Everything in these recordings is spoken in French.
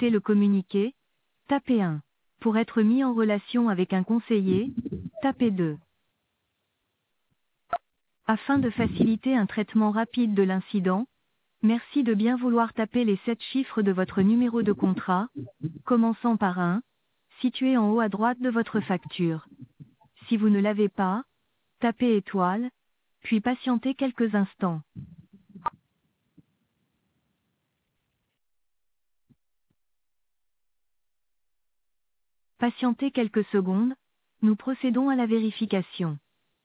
détecter le communiqué, tapez 1. Pour être mis en relation avec un conseiller, tapez 2. Afin de faciliter un traitement rapide de l'incident, merci de bien vouloir taper les 7 chiffres de votre numéro de contrat, commençant par 1, situé en haut à droite de votre facture. Si vous ne l'avez pas, tapez étoile, puis patientez quelques instants. Patientez quelques secondes, nous procédons à la vérification.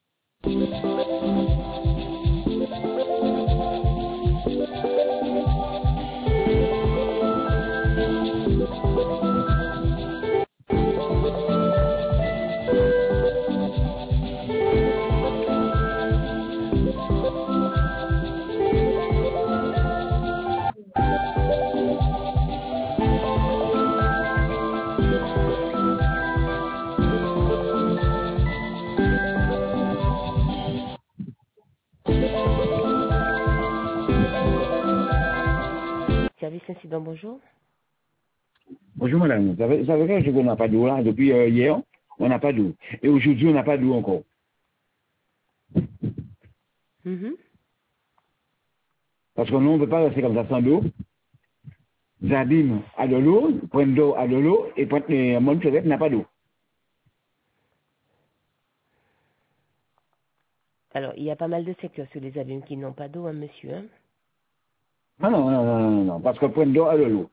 Service incident, bonjour. Bonjour madame, ça fait qu'on n'a pas d'eau là, depuis hier, on n'a pas d'eau. Et aujourd'hui, on n'a pas d'eau encore. Parce que nous, on ne peut pas rester comme ça sans eau. Zadim a de l'eau, Pointe d'eau a de l'eau, et Montserrat n'a pas d'eau. Alors, il y a pas mal de secteurs sur les abîmes qui n'ont pas d'eau, hein, monsieur. Hein. Ah non, parce que Pointe d'eau a de l'eau.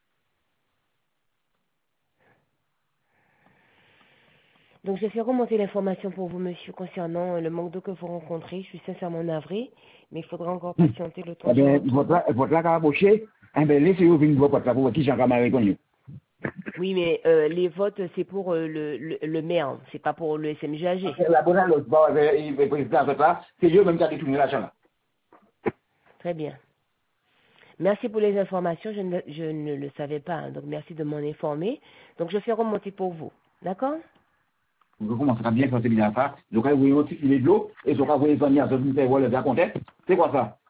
Donc, je fais remonter l'information pour vous, monsieur, concernant le manque d'eau que vous rencontrez. Je suis sincèrement navré, mais il faudra encore patienter le temps. Eh bien, votre là, caboché, eh bien, laissez-vous venir votre là pour qui j'en ai reconnu. Oui, mais les votes, c'est pour le maire, c'est pas pour le SMGAG. La bonne l'autre, le président de là, c'est eux même qui a détourné l'argent là. Très bien. Merci pour les informations, je ne le savais pas, hein, donc merci de m'en informer. Donc, je fais remonter pour vous. D'accord? Vous commencez à bien faire ces bilans ça. Donc, vous voyez aussi qu'il est de l'eau, et donc, vous voyez les amis à ce que vous faites, le gars comptait. C'est quoi ça?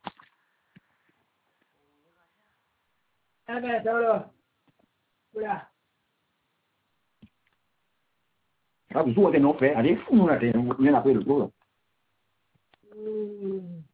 Ah ben, ça là. Voilà. Ah, vous souhaitez non faire. Allez, fou, nous, là, on a pris le tour.